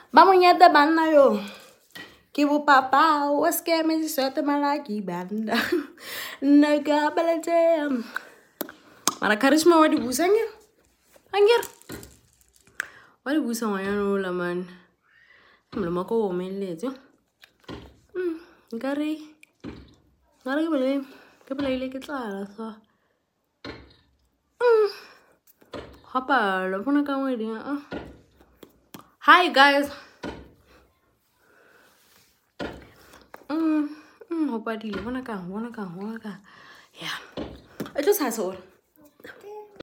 Ba monyete banna yo. Ke bo papa o scam di sorte malaki banda. Naga balete. Mara charisma wa di busanya. Angger. Wa di busa wa yana la man. Mlo mako o meletse. Nkare. Ngare ke bele ke tla sa. Hapa lo pona ka ngwe Hi guys. Hopa di lo bona ka. Yeah. It just has all.